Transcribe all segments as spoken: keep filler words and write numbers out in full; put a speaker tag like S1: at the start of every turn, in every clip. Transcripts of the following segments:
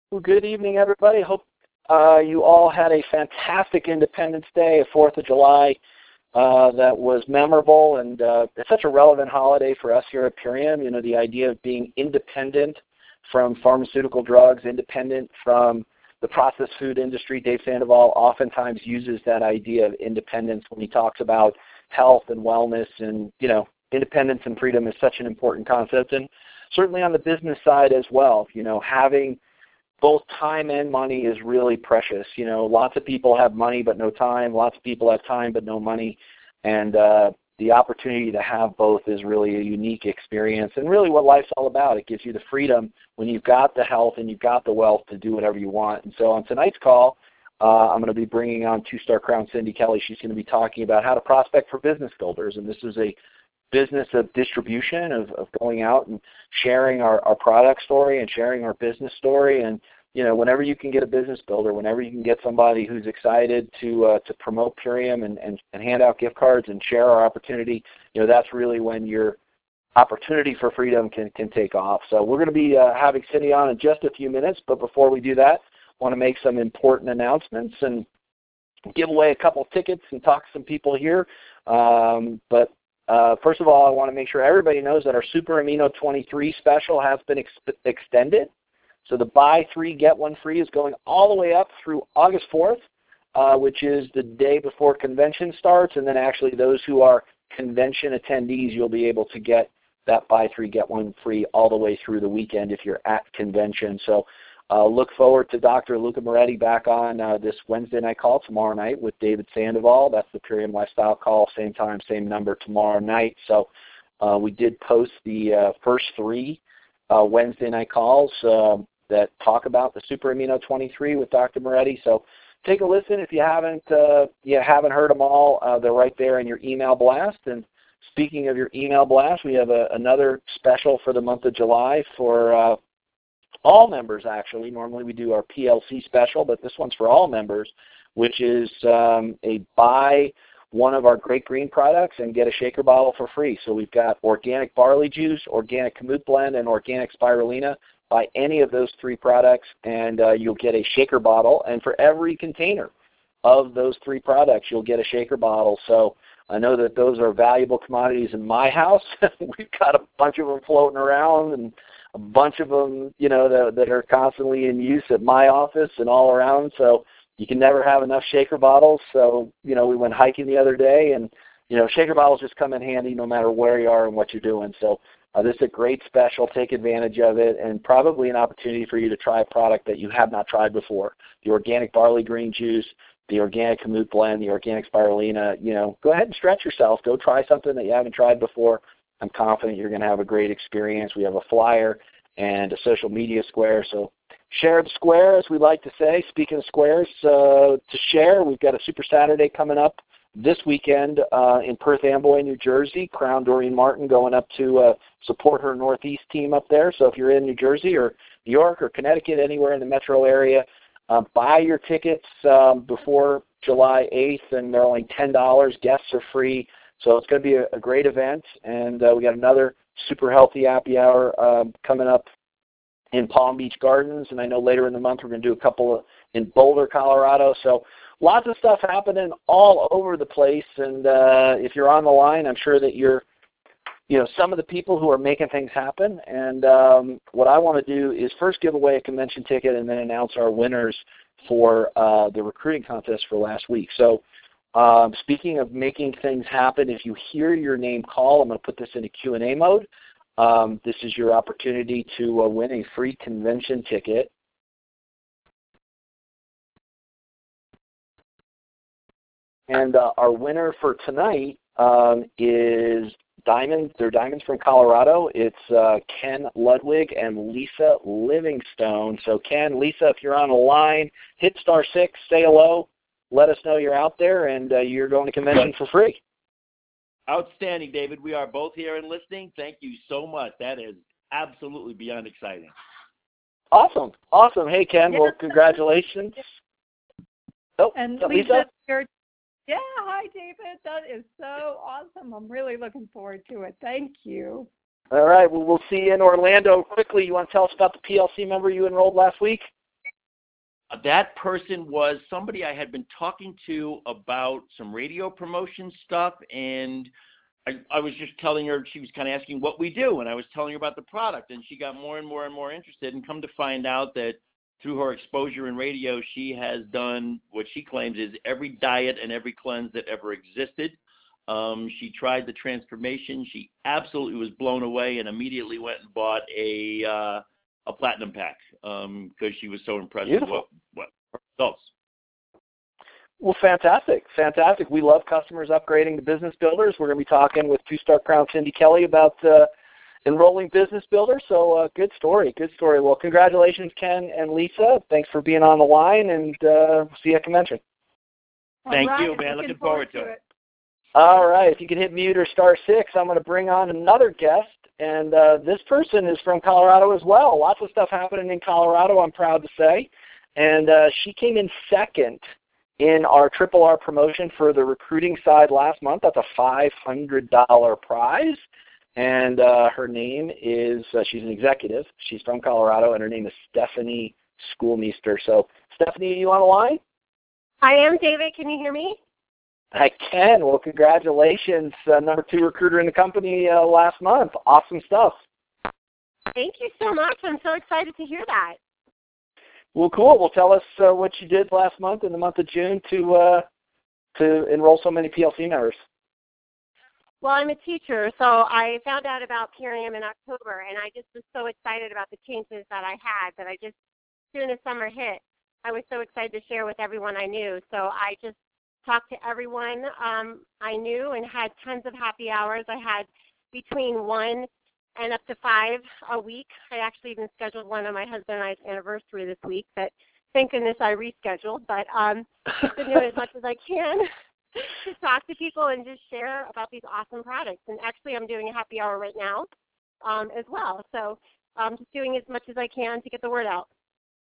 S1: Well, good evening, everybody. Hope uh, you all had a fantastic Independence Day, a fourth of July uh, that was memorable, and uh, it's such a relevant holiday for us here at Purium. You know, the idea of being independent from pharmaceutical drugs, independent from the processed food industry. Dave Sandoval oftentimes uses that idea of independence when he talks about health and wellness, and, you know, independence and freedom is such an important concept, and certainly on the business side as well. You know, having both time and money is really precious. You know, lots of people have money but no time. Lots of people have time but no money. And uh, the opportunity to have both is really a unique experience and really what life's all about. It gives you the freedom when you've got the health and you've got the wealth to do whatever you want. And so on tonight's call, uh, I'm going to be bringing on two-star crown Cindy Kelly. She's going to be talking about how to prospect for business builders. And this is a business of distribution, of, of going out and sharing our, our product story and sharing our business story. And, you know, whenever you can get a business builder, whenever you can get somebody who's excited to uh, to promote Purium and, and, and hand out gift cards and share our opportunity, you know, that's really when your opportunity for freedom can, can take off. So we're going to be uh, having Cindy on in just a few minutes, but before we do that, I want to make some important announcements and give away a couple of tickets and talk to some people here. Um, but Uh, first of all, I want to make sure everybody knows that our Super Amino twenty-three special has been ex- extended. So the buy three, get one free is going all the way up through August fourth, uh, which is the day before convention starts. And then actually those who are convention attendees, you'll be able to get that buy three, get one free all the way through the weekend if you're at convention. So uh, look forward to Doctor Luca Moretti back on uh, this Wednesday night call tomorrow night with David Sandoval. That's the Purium Lifestyle call, same time, same number tomorrow night. So uh, we did post the uh, first three uh, Wednesday night calls uh, that talk about the Super Amino twenty-three with Doctor Moretti. So take a listen if you haven't uh, you haven't heard them all. Uh, they're right there in your email blast. And speaking of your email blast, we have a, another special for the month of July for uh, all members, actually. Normally we do our P L C special, but this one's for all members, which is um, a buy one of our Great Green products and get a shaker bottle for free. So we've got organic barley juice, organic Kamut blend, and organic spirulina. Buy any of those three products, and uh, you'll get a shaker bottle. And for every container of those three products, you'll get a shaker bottle. So I know that those are valuable commodities in my house. We've got a bunch of them floating around, and a bunch of them, you know, that, that are constantly in use at my office and all around. So you can never have enough shaker bottles. So, you know, we went hiking the other day, and, you know, shaker bottles just come in handy no matter where you are and what you're doing. So uh, this is a great special. Take advantage of it, and probably an opportunity for you to try a product that you have not tried before. The organic barley green juice, the organic Kamut blend, the organic spirulina. You know, go ahead and stretch yourself. Go try something that you haven't tried before. I'm confident you're going to have a great experience. We have a flyer and a social media square. So share the square, as we like to say. Speaking of squares, uh, to share, we've got a Super Saturday coming up this weekend uh, in Perth Amboy, New Jersey. Crown Doreen Martin going up to uh, support her Northeast team up there. So if you're in New Jersey or New York or Connecticut, anywhere in the metro area, uh, buy your tickets um, before July eighth, and they're only ten dollars. Guests are free. So it's going to be a, a great event, and uh, we got another super healthy happy hour um, coming up in Palm Beach Gardens, and I know later in the month we're going to do a couple of, in Boulder, Colorado. So lots of stuff happening all over the place, and uh, if you're on the line, I'm sure that you're, you know, some of the people who are making things happen. And um, what I want to do is first give away a convention ticket and then announce our winners for uh, the recruiting contest for last week. So Um, speaking of making things happen, if you hear your name call, I'm going to put this into Q and A mode. Um, this is your opportunity to uh, win a free convention ticket. And uh, our winner for tonight um, is Diamond. They're Diamonds from Colorado. It's uh, Ken Ludwig and Lisa Livingstone. So Ken, Lisa, if you're on the line, hit star six, say hello. Let us know you're out there, and uh, you're going to convention for free.
S2: Outstanding, David. We are both here and listening. Thank you so much. That is absolutely beyond exciting.
S1: Awesome. Awesome. Hey, Ken, well, congratulations. Oh,
S3: and
S1: Lisa?
S3: Lisa, you're, yeah, hi, David. That is so awesome. I'm really looking forward to it. Thank you.
S1: All right. Well, we'll see you in Orlando quickly. You want to tell us about the P L C member you enrolled last week?
S2: That person was somebody I had been talking to about some radio promotion stuff, and I, I was just telling her, she was kind of asking what we do, and I was telling her about the product, and she got more and more and more interested, and come to find out that through her exposure in radio, she has done what she claims is every diet and every cleanse that ever existed. Um, she tried the transformation. She absolutely was blown away and immediately went and bought a uh, a platinum pack because um, she was so impressed
S1: Beautiful.
S2: with what, what her results.
S1: Well, fantastic, fantastic. We love customers upgrading to Business Builders. We're going to be talking with two-star Crown Cindy Kelly about uh, enrolling Business Builders. So uh, good story, good story. Well, congratulations, Ken and Lisa. Thanks for being on the line, and uh, see you at convention.
S2: Thank
S3: right,
S2: you, man.
S3: looking,
S2: Looking forward,
S3: forward
S2: to it.
S3: it.
S1: All right, if you can hit mute or star six, I'm going to bring on another guest, and uh, this person is from Colorado as well. Lots of stuff happening in Colorado, I'm proud to say, and uh, she came in second in our Triple R promotion for the recruiting side last month. That's a five hundred dollars prize, and uh, her name is, uh, she's an executive. She's from Colorado, and her name is Stephanie Schoolmeister. So, Stephanie, are you on the line?
S4: I am, David. Can you hear me?
S1: I can. Well, congratulations, uh, number two recruiter in the company uh, last month. Awesome stuff.
S4: Thank you so much. I'm so excited to hear that.
S1: Well, cool. Well, tell us uh, what you did last month in the month of June to uh, to enroll so many P L C members.
S4: Well, I'm a teacher, so I found out about P R A M in October, and I just was so excited about the changes that I had that I just, as soon as summer hit, I was so excited to share with everyone I knew. So I just talked to everyone um, I knew and had tons of happy hours. I had between one and up to five a week. I actually even scheduled one on my husband and I's anniversary this week that, thank goodness, I rescheduled. But um, I've been doing as much as I can to talk to people and just share about these awesome products. And actually, I'm doing a happy hour right now um, as well. So I'm just doing as much as I can to get the word out.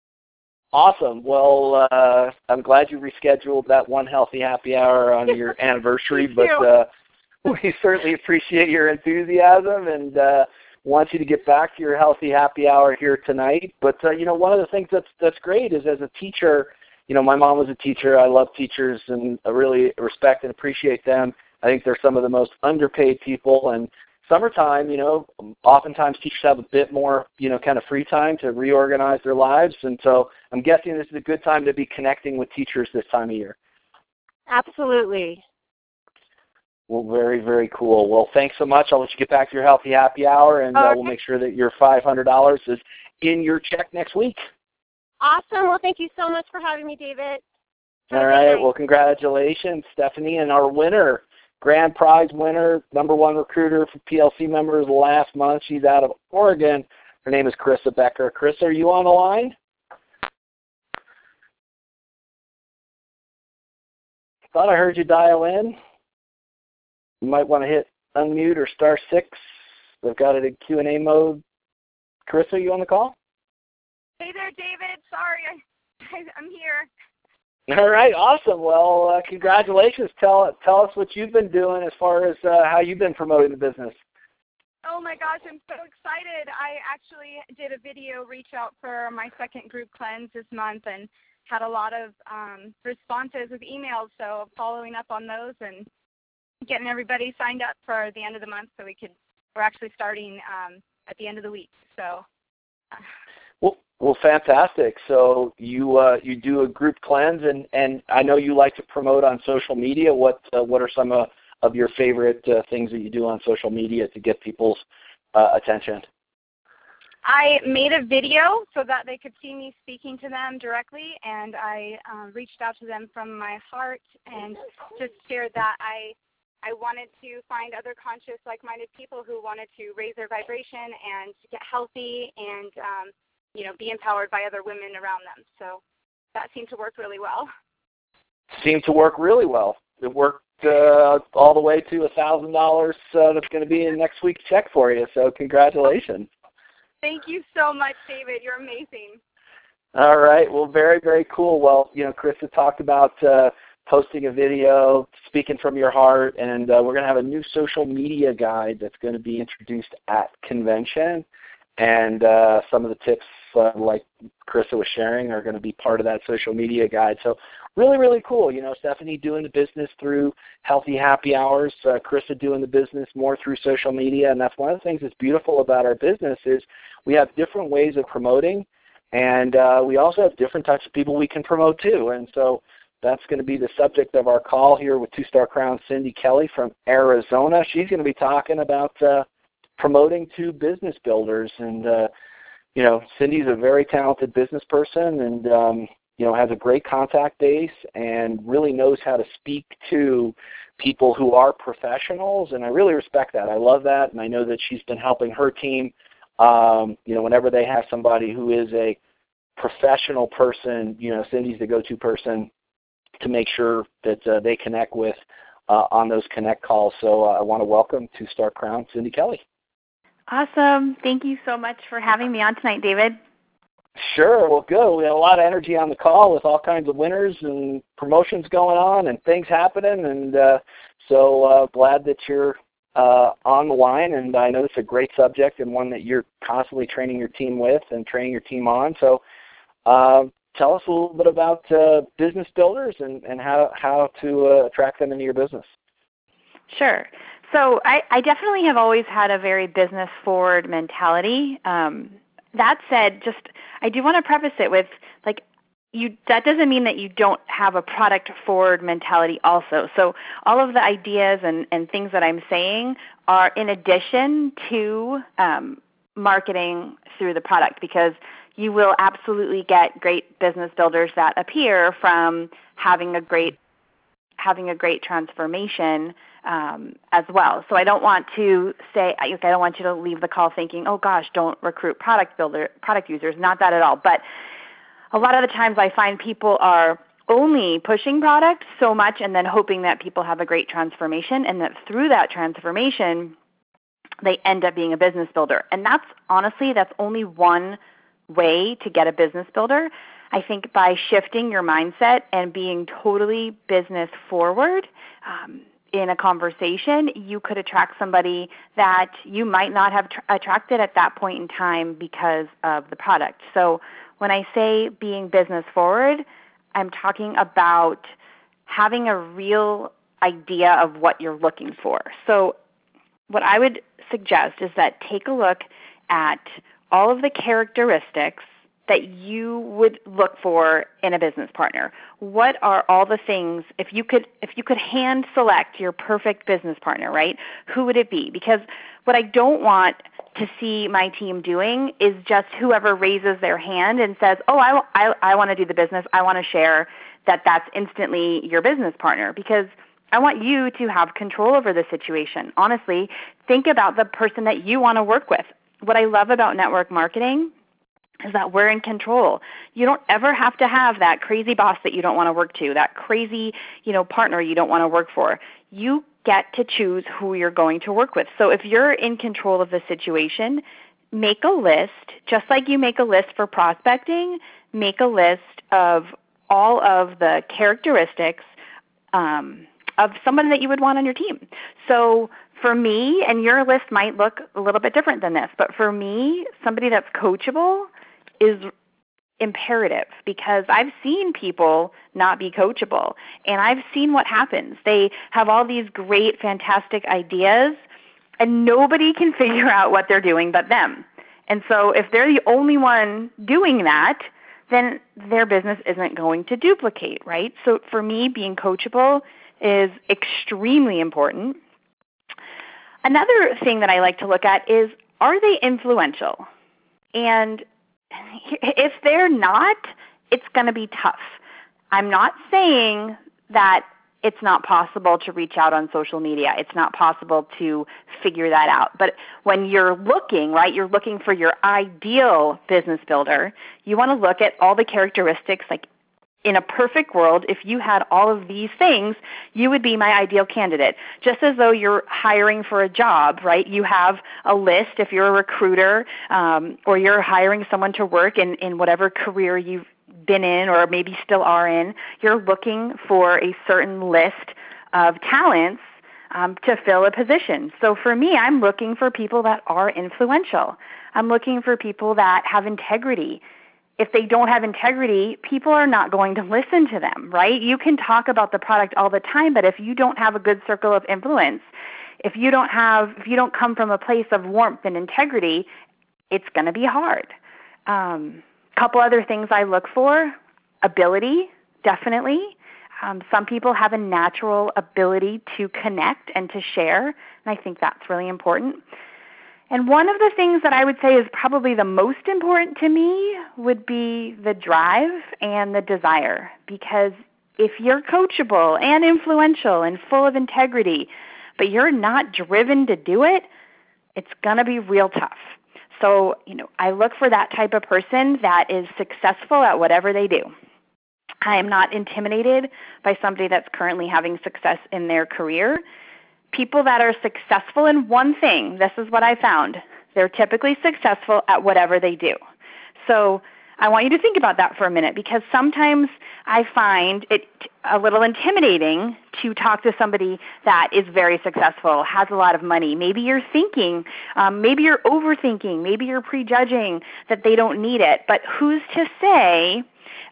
S1: Awesome. Well, uh, I'm glad you rescheduled that one healthy happy hour on your anniversary, but uh, we certainly appreciate your enthusiasm and uh, want you to get back to your healthy happy hour here tonight. But, uh, you know, one of the things that's, that's great is as a teacher, you know, my mom was a teacher. I love teachers and I really respect and appreciate them. I think they're some of the most underpaid people, and summertime, you know, oftentimes teachers have a bit more, you know, kind of free time to reorganize their lives. And so I'm guessing this is a good time to be connecting with teachers this time of year.
S4: Absolutely.
S1: Well, very, very cool. Well, thanks so much. I'll let you get back to your healthy happy hour, and
S4: okay.
S1: uh, we'll make sure that your five hundred dollars is in your check next week.
S4: Awesome. Well, thank you so much for having me, David. Have
S1: All right. Well, congratulations, Stephanie, and our winner. Grand prize winner, number one recruiter for P L C members last month. She's out of Oregon. Her name is Carissa Becker. Carissa, are you on the line? Thought I heard you dial in. You might want to hit unmute or star six. They've got it in Q and A mode. Carissa, are you on the call?
S5: Hey there, David. Sorry, I, I'm here.
S1: All right, awesome. Well, uh, congratulations. Tell tell us what you've been doing as far as uh, how you've been promoting the business.
S5: Oh my gosh, I'm so excited. I actually did a video reach out for my second group cleanse this month and had a lot of um, responses with emails, so following up on those and getting everybody signed up for the end of the month so we could, we're actually starting um, at the end of the week. So. Uh,
S1: Well, well, fantastic. So you uh, you do a group cleanse, and, and I know you like to promote on social media. What uh, what are some uh, of your favorite uh, things that you do on social media to get people's uh, attention?
S5: I made a video so that they could see me speaking to them directly, and I uh, reached out to them from my heart and just shared that I I wanted to find other conscious, like-minded people who wanted to raise their vibration and get healthy and um, you know, be empowered by other women around them. So that seemed to work really well.
S1: Seemed to work really well. It worked uh, all the way to one thousand dollars uh, that's going to be in next week's check for you. So congratulations.
S5: Thank you so much, David. You're amazing.
S1: All right. Well, very, very cool. Well, you know, Carissa talked about uh, posting a video, speaking from your heart, and uh, we're going to have a new social media guide that's going to be introduced at convention. And uh, some of the tips uh, like Carissa was sharing, are going to be part of that social media guide. So really, really cool. You know, Stephanie doing the business through Healthy Happy Hours, uh, Carissa doing the business more through social media, and that's one of the things that's beautiful about our business is we have different ways of promoting, and uh, we also have different types of people we can promote too. And so that's going to be the subject of our call here with two-star crown Cindy Kelly from Arizona. She's going to be talking about uh, promoting to business builders. And, uh, you know, Cindy's a very talented business person and, um, you know, has a great contact base and really knows how to speak to people who are professionals. And I really respect that. I love that. And I know that she's been helping her team, um, you know, whenever they have somebody who is a professional person, you know, Cindy's the go-to person to make sure that uh, they connect with uh, on those connect calls. So uh, I want to welcome two-star crown Cindy Kelly.
S6: Awesome. Thank you so much for having me on tonight, David.
S1: Sure. Well, good. We had a lot of energy on the call with all kinds of winners and promotions going on and things happening. And uh, so uh, glad that you're uh, on the line. And I know it's a great subject and one that you're constantly training your team with and training your team on. So uh, tell us a little bit about uh, business builders and, and how, how to uh, attract them into your business.
S6: Sure. So I, I definitely have always had a very business-forward mentality. Um, that said, just I do want to preface it with, like, you. That doesn't mean that you don't have a product-forward mentality also. So all of the ideas and, and things that I'm saying are in addition to um, marketing through the product, because you will absolutely get great business builders that appear from having a great having a great transformation um, as well. So I don't want to say I don't want you to leave the call thinking, oh gosh, don't recruit product builder product users. Not that at all. But a lot of the times I find people are only pushing product so much and then hoping that people have a great transformation, and that through that transformation they end up being a business builder. And that's honestly that's only one way to get a business builder. I think by shifting your mindset and being totally business forward um, in a conversation, you could attract somebody that you might not have tr- attracted at that point in time because of the product. So when I say being business forward, I'm talking about having a real idea of what you're looking for. So what I would suggest is that take a look at all of the characteristics that you would look for in a business partner. What are all the things, if you could if you could hand select your perfect business partner, right, who would it be? Because what I don't want to see my team doing is just whoever raises their hand and says, oh, I, I, I want to do the business, I want to share, that that's instantly your business partner. Because I want you to have control over the situation. Honestly, think about the person that you want to work with. What I love about network marketing is that we're in control. You don't ever have to have that crazy boss that you don't want to work to, that crazy, you know, partner you don't want to work for. You get to choose who you're going to work with. So if you're in control of the situation, make a list, just like you make a list for prospecting, make a list of all of the characteristics um, of someone that you would want on your team. So for me, and your list might look a little bit different than this, but for me, somebody that's coachable is imperative, because I've seen people not be coachable, and I've seen what happens. They have all these great, fantastic ideas, and nobody can figure out what they're doing but them. And so if they're the only one doing that, then their business isn't going to duplicate, right? So for me, being coachable is extremely important. Another thing that I like to look at is, are they influential? And if they're not, it's going to be tough. I'm not saying that it's not possible to reach out on social media. It's not possible to figure that out. But when you're looking, right, you're looking for your ideal business builder, you want to look at all the characteristics. Like, in a perfect world, if you had all of these things, you would be my ideal candidate. Just as though you're hiring for a job, right? You have a list if you're a recruiter, um, or you're hiring someone to work in, in whatever career you've been in or maybe still are in. You're looking for a certain list of talents um, to fill a position. So for me, I'm looking for people that are influential. I'm looking for people that have integrity. If they don't have integrity, people are not going to listen to them, right? You can talk about the product all the time, but if you don't have a good circle of influence, if you don't have, if you don't come from a place of warmth and integrity, it's going to be hard. Um, couple other things I look for: ability, definitely. Um, some people have a natural ability to connect and to share, and I think that's really important. And one of the things that I would say is probably the most important to me would be the drive and the desire, because if you're coachable and influential and full of integrity, but you're not driven to do it, it's going to be real tough. So, you know, I look for that type of person that is successful at whatever they do. I am not intimidated by somebody that's currently having success in their career. People that are successful in one thing, this is what I found, they're typically successful at whatever they do. So I want you to think about that for a minute, because sometimes I find it a little intimidating to talk to somebody that is very successful, has a lot of money. Maybe you're thinking, um, maybe you're overthinking, maybe you're prejudging that they don't need it, but who's to say,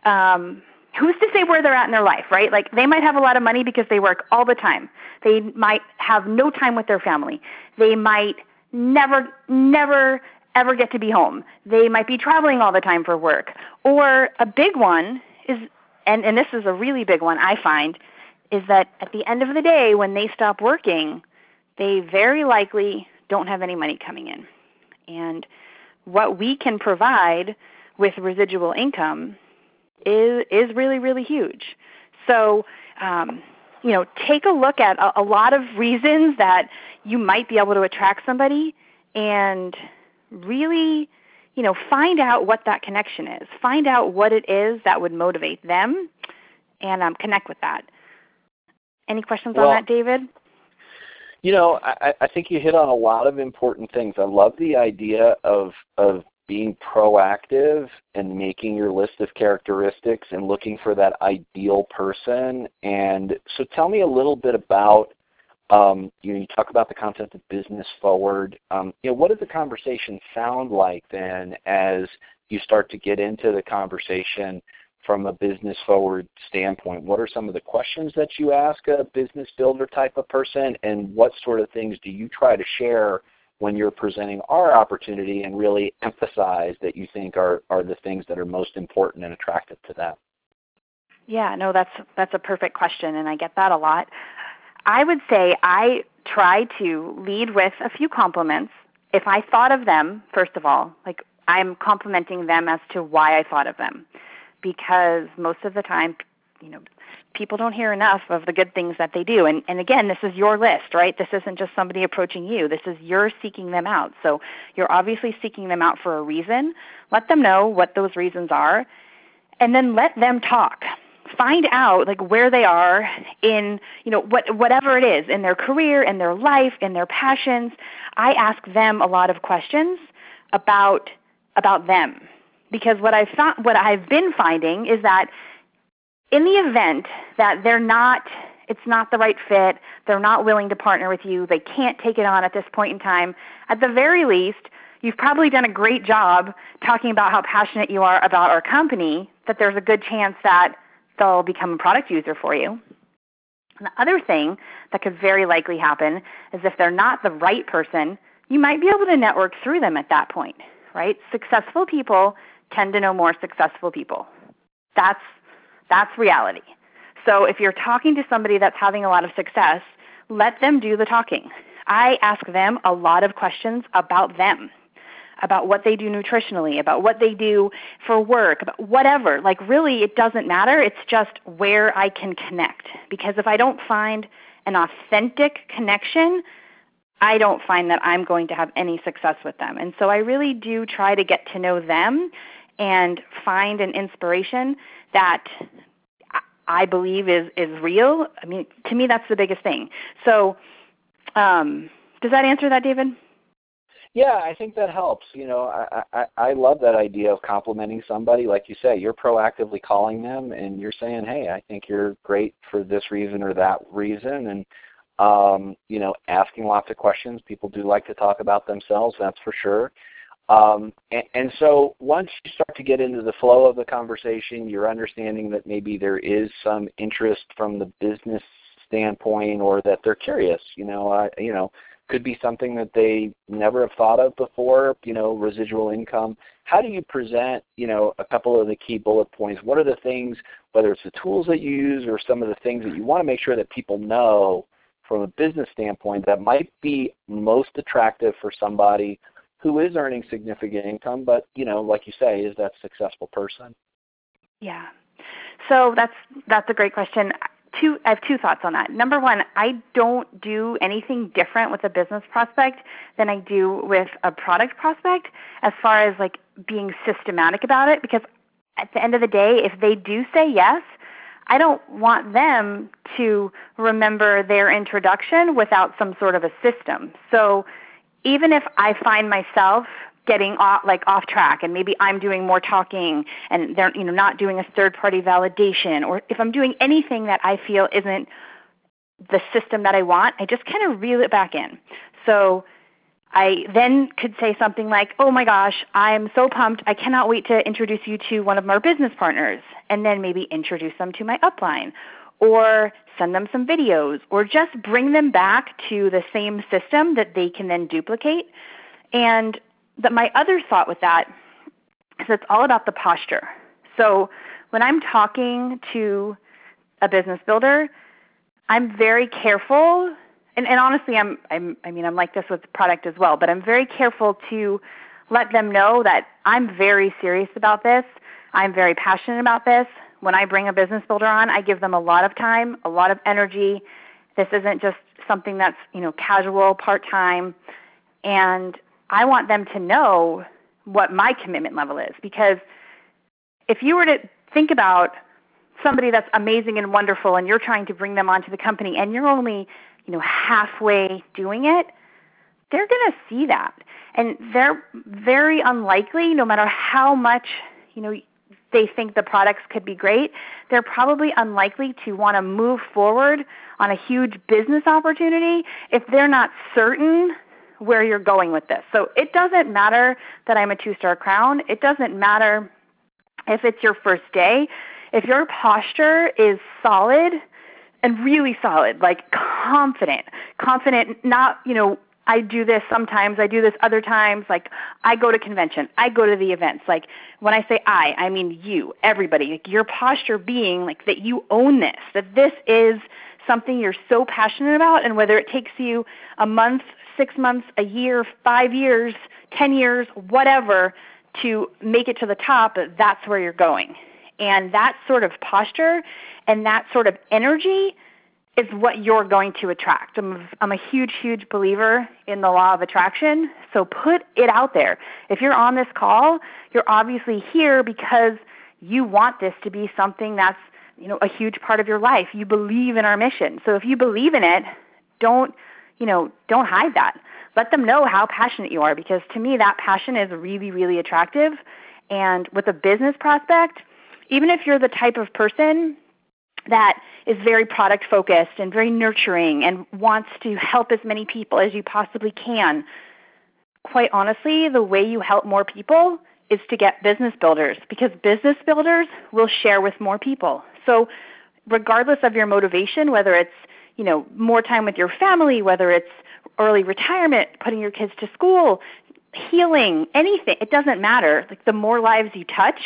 S6: um, who's to say where they're at in their life, right? Like, they might have a lot of money because they work all the time. They might have no time with their family. They might never, never, ever get to be home. They might be traveling all the time for work. Or a big one is, and, and this is a really big one I find, is that at the end of the day, when they stop working, they very likely don't have any money coming in. And what we can provide with residual income is is really, really huge. So, um, you know, take a look at a, a lot of reasons that you might be able to attract somebody, and really, you know, find out what that connection is. Find out what it is that would motivate them, and um, connect with that. Any questions
S1: well,
S6: on that, David?
S1: You know, I, I think you hit on a lot of important things. I love the idea of of being proactive and making your list of characteristics and looking for that ideal person. And so tell me a little bit about, um, you know, you talk about the concept of business forward. Um, you know, what does the conversation sound like then as you start to get into the conversation from a business forward standpoint? What are some of the questions that you ask a business builder type of person, and what sort of things do you try to share when you're presenting our opportunity and really emphasize that you think are, are the things that are most important and attractive to them?
S6: Yeah, no, that's that's a perfect question, and I get that a lot. I would say I try to lead with a few compliments. If I thought of them, first of all, like, I'm complimenting them as to why I thought of them, because most of the time, you know, people don't hear enough of the good things that they do. And, and again, this is your list, right? This isn't just somebody approaching you. This is you're seeking them out. So you're obviously seeking them out for a reason. Let them know what those reasons are, and then let them talk. Find out, like, where they are in, you know, what whatever it is, in their career, in their life, in their passions. I ask them a lot of questions about about them, because what I've found, what I've been finding is that in the event that they're not, it's not the right fit, they're not willing to partner with you, they can't take it on at this point in time, at the very least, you've probably done a great job talking about how passionate you are about our company, that there's a good chance that they'll become a product user for you. And the other thing that could very likely happen is if they're not the right person, you might be able to network through them at that point, right? Successful people tend to know more successful people. That's That's reality. So if you're talking to somebody that's having a lot of success, let them do the talking. I ask them a lot of questions about them, about what they do nutritionally, about what they do for work, about whatever. Like, really, it doesn't matter. It's just where I can connect. Because if I don't find an authentic connection, I don't find that I'm going to have any success with them. And so I really do try to get to know them and find an inspiration that I believe is, is real. I mean, to me, that's the biggest thing. So um, does that answer that, David?
S1: Yeah, I think that helps. You know, I, I, I love that idea of complimenting somebody. Like you say, you're proactively calling them and you're saying, hey, I think you're great for this reason or that reason. And um, you know, asking lots of questions. People do like to talk about themselves, that's for sure. Um, and, and so once you start to get into the flow of the conversation, you're understanding that maybe there is some interest from the business standpoint, or that they're curious, you know, uh, you know, could be something that they never have thought of before, you know, residual income. How do you present, you know, a couple of the key bullet points? What are the things, whether it's the tools that you use or some of the things that you want to make sure that people know from a business standpoint that might be most attractive for somebody who is earning significant income, but, you know, like you say, is that successful person?
S6: Yeah. So that's that's a great question. Two, I have two thoughts on that. Number one, I don't do anything different with a business prospect than I do with a product prospect as far as like being systematic about it, because at the end of the day, if they do say yes, I don't want them to remember their introduction without some sort of a system. So even if I find myself getting off, like off track, and maybe I'm doing more talking and they're, you know, not doing a third-party validation, or if I'm doing anything that I feel isn't the system that I want, I just kind of reel it back in. So I then could say something like, oh my gosh, I'm so pumped, I cannot wait to introduce you to one of our business partners, and then maybe introduce them to my upline, or send them some videos, or just bring them back to the same system that they can then duplicate. And But my other thought with that is it's all about the posture. So when I'm talking to a business builder, I'm very careful, and, and honestly, I'm, I'm, I mean, I'm like this with product as well, but I'm very careful to let them know that I'm very serious about this. I'm very passionate about this. When I bring a business builder on, I give them a lot of time, a lot of energy. This isn't just something that's, you know, casual, part-time, and I want them to know what my commitment level is, because if you were to think about somebody that's amazing and wonderful and you're trying to bring them onto the company and you're only, you know, halfway doing it, they're going to see that. And they're very unlikely, no matter how much, you know, they think the products could be great, they're probably unlikely to want to move forward on a huge business opportunity if they're not certain where you're going with this. So it doesn't matter that I'm a two-star crown. It doesn't matter if it's your first day. If your posture is solid and really solid, like confident, confident, not, you know, I do this sometimes, I do this other times, like I go to convention, I go to the events. Like when I say I, I mean you, everybody. Like your posture being like that you own this, that this is something you're so passionate about, and whether it takes you a month, six months, a year, five years, ten years, whatever, to make it to the top, that's where you're going. And that sort of posture and that sort of energy is what you're going to attract. I'm, I'm a huge, huge believer in the law of attraction, so put it out there. If you're on this call, you're obviously here because you want this to be something that's, you know, a huge part of your life. You believe in our mission. So if you believe in it, don't you know, don't hide that. Let them know how passionate you are, because to me that passion is really, really attractive. And with a business prospect, even if you're the type of person that is very product focused and very nurturing and wants to help as many people as you possibly can, quite honestly, the way you help more people is to get business builders, because business builders will share with more people. So regardless of your motivation, whether it's, you know, more time with your family, whether it's early retirement, putting your kids to school, healing, anything, it doesn't matter. Like the more lives you touch,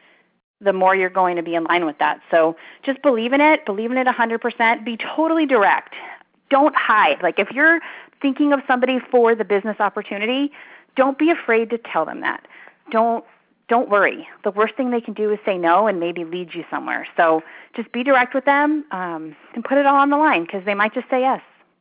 S6: the more you're going to be in line with that. So just believe in it, believe in it one hundred percent, be totally direct. Don't hide. Like if you're thinking of somebody for the business opportunity, don't be afraid to tell them that. Don't Don't worry. The worst thing they can do is say no and maybe lead you somewhere. So just be direct with them um, and put it all on the line, because they might just say yes.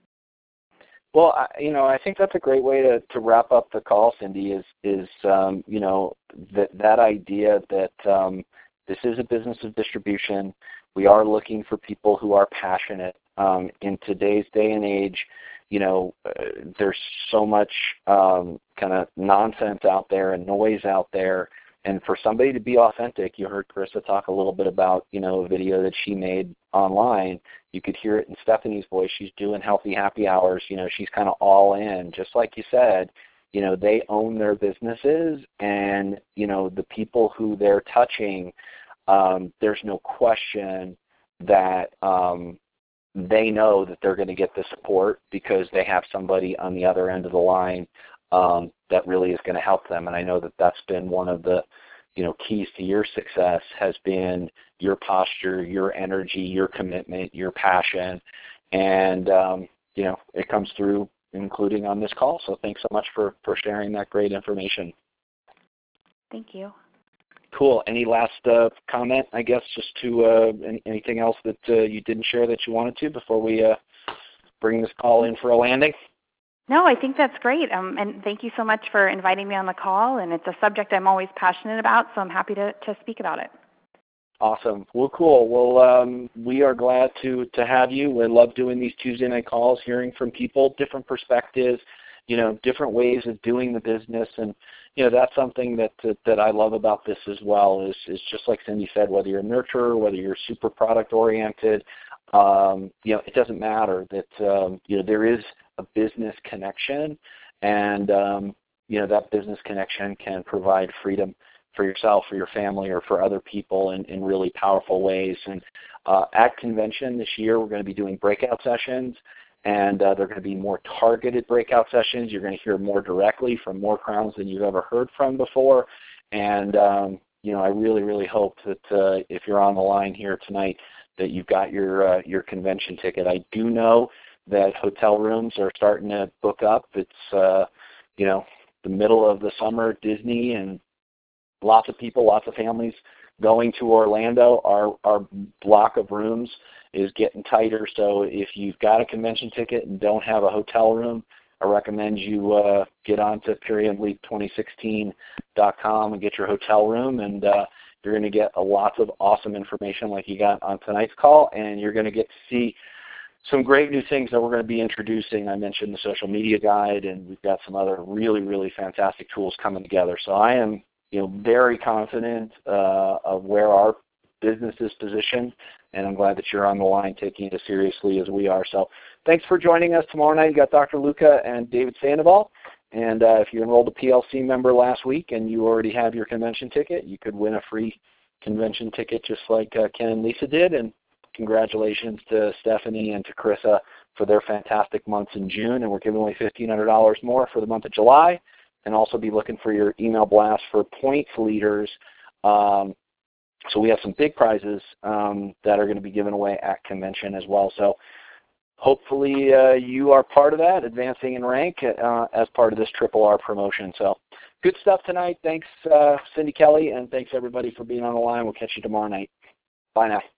S1: Well, I, you know, I think that's a great way to, to wrap up the call, Cindy, is, is um, you know, that, that idea that um, this is a business of distribution. We are looking for people who are passionate. Um, in today's day and age, you know, uh, there's so much um, kind of nonsense out there and noise out there. And for somebody to be authentic, you heard Carissa talk a little bit about, you know, a video that she made online. You could hear it in Stephanie's voice. She's doing healthy happy hours. You know, she's kind of all in. Just like you said, you know, they own their businesses, and, you know, the people who they're touching, um, there's no question that um, they know that they're going to get the support because they have somebody on the other end of the line um, that really is going to help them. And I know that that's been one of the, you know, keys to your success has been your posture, your energy, your commitment, your passion. And, um, you know, it comes through, including on this call. So thanks so much for, for sharing that great information.
S6: Thank you.
S1: Cool. Any last uh, comment, I guess, just to uh, any, anything else that uh, you didn't share that you wanted to before we uh, bring this call in for a landing?
S6: No, I think that's great. Um, and thank you so much for inviting me on the call. And it's a subject I'm always passionate about, so I'm happy to, to speak about it.
S1: Awesome. Well, cool. Well, um, we are glad to, to have you. We love doing these Tuesday night calls, hearing from people, different perspectives, you know, different ways of doing the business. And, you know, that's something that, that, that I love about this as well is, is just like Cindy said, whether you're a nurturer, whether you're super product oriented, um, you know, it doesn't matter that, um, you know, there is a business connection, and, um, you know, that business connection can provide freedom for yourself, for your family, or for other people in, in really powerful ways. And uh, at convention this year, we're going to be doing breakout sessions, and uh, they're going to be more targeted breakout sessions. You're going to hear more directly from more crowns than you've ever heard from before. And, um, you know, I really, really hope that uh, if you're on the line here tonight, that you've got your uh, your convention ticket. I do know that hotel rooms are starting to book up. It's, uh, you know, the middle of the summer, Disney, and lots of people, lots of families going to Orlando. Our, our block of rooms is getting tighter, so if you've got a convention ticket and don't have a hotel room, I recommend you uh, get on to Purium Leap twenty sixteen dot com and get your hotel room, and uh, you're going to get a lot of awesome information like you got on tonight's call, and you're going to get to see some great new things that we're going to be introducing. I mentioned the social media guide, and we've got some other really, really fantastic tools coming together. So I am, you know, very confident uh, of where our business is positioned, and I'm glad that you're on the line taking it as seriously as we are. So thanks for joining us. Tomorrow night, you got Doctor Luca and David Sandoval. And uh, if you enrolled a P L C member last week and you already have your convention ticket, you could win a free convention ticket just like uh, Ken and Lisa did. And congratulations to Stephanie and to Carissa for their fantastic months in June. And we're giving away fifteen hundred dollars more for the month of July. And also be looking for your email blast for points leaders. Um, so we have some big prizes um, that are going to be given away at convention as well. So hopefully uh, you are part of that, advancing in rank uh, as part of this Triple R promotion. So good stuff tonight. Thanks, uh, Cindy Kelly, and thanks everybody for being on the line. We'll catch you tomorrow night. Bye now.